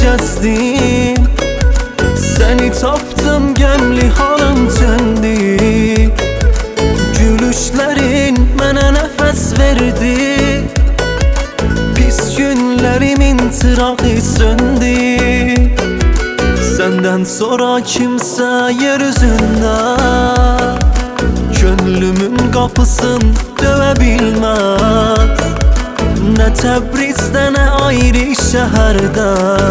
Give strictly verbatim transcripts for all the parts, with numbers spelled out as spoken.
gəzdim, səni tapdım gəmli halım tündü. Gülüşlərin mənə nəfəs verdi, pis günlərimin çırağı söndü. Səndən sonra kimsə yer üzündə könlümün qapısını döyə bilməz. Nə Təbrizdə, nə ayrı şəhərdə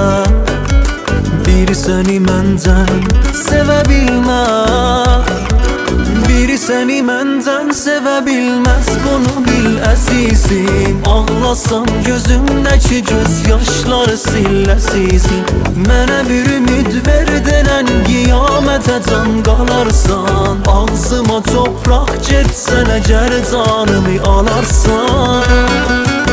bir səni məndən sevə bilməz. Bir səni məndən sevə bilməz, bunu bil əzizim. Ağlasam gözümdəki göz yaşları sil əzizim. Mənə bir ümid ver denən qiyamətə can qalarsan. Ağzıma topraq getsən əgər canımı alarsan.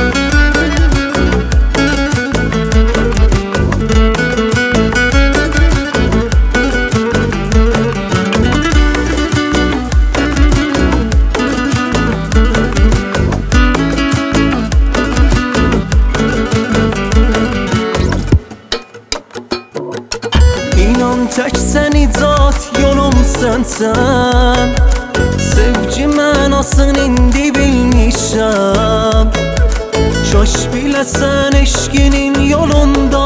İnan tək sən icat yolum sənsən. Sevgi mənasını indi bilmişəm. Kaş biləsən eşqinin yolunda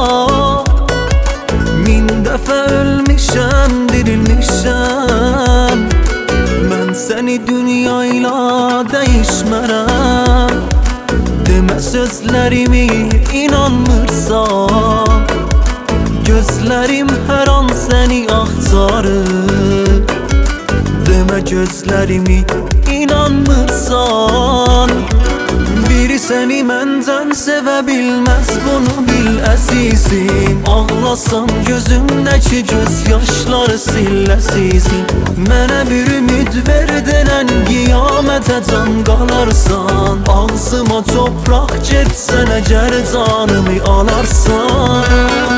min dəfə ölmüşəm, dirilmişəm. Mən səni dünyayla dəyişmərəm. Demə sözlərimi inanmırsan, gözlərim hər an səni axtarır. Demə gözlərimi inanmırsan, biri səni məndən sevə bilməz, bunu bil əzizim. Ağlasam gözümdəki göz yaşları sil əzizim. Mənə bir ümid ver denən qiyamətə can qalarsan. Ağzıma topraq getsən əgər canımı alarsan.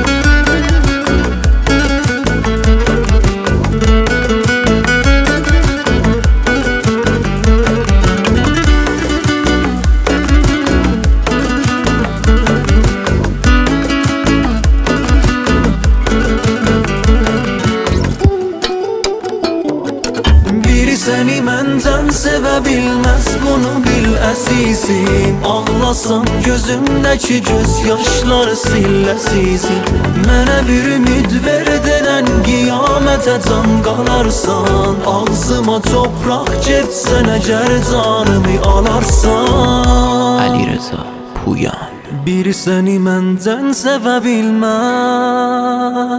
Səni məndən sevə bilməz, bunu bil əzizim. Ağlasam gözümdəki göz yaşları sil əzizim. Mənə bir ümid ver denən qiyamətə can qalarsan. Ağzıma topraq getsən əgər canımı alarsan. Ali Rıza Puyan. Bir səni məndən sevə bilməz.